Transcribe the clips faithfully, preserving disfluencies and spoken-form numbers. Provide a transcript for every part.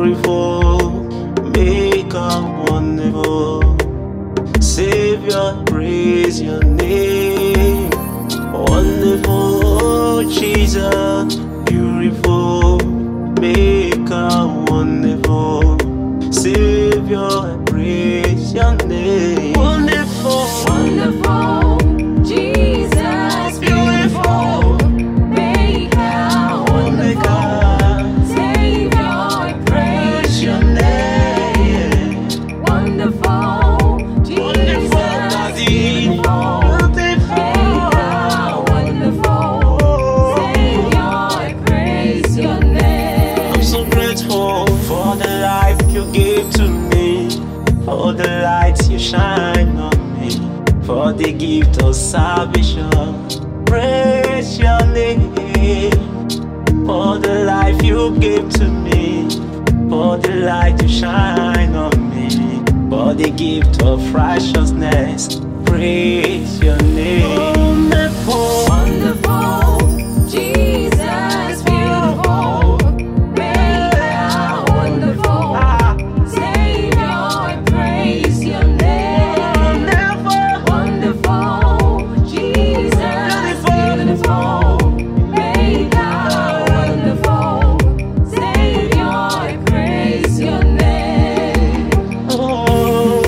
beautiful, Maker, wonderful, Savior, praise your name. Wonderful Jesus, beautiful, Maker, wonderful, Savior, praise your name. Wonderful, Wonderful Jesus, beautiful, Maker, wonderful, Savior, I praise your name. Wonderful Jesus, beautiful, Maker, wonderful, Savior, I praise your name. I'm so grateful for the life you gave to me, for the light you shine on me, for the gift of salvation. Praise your name. For the life you gave to me, for the light you shine on me, for the gift of righteousness. Praise your name. Wonderful Jesus, beautiful, Maker, wonderful, Savior, I praise your name. Wonderful Jesus, beautiful, Maker, wonderful, Savior, I praise your name. Oh,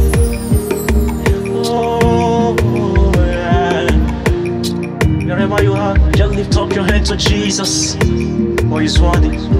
oh, yeah. Wherever you are, just lift up your hand to Jesus, for He's worthy.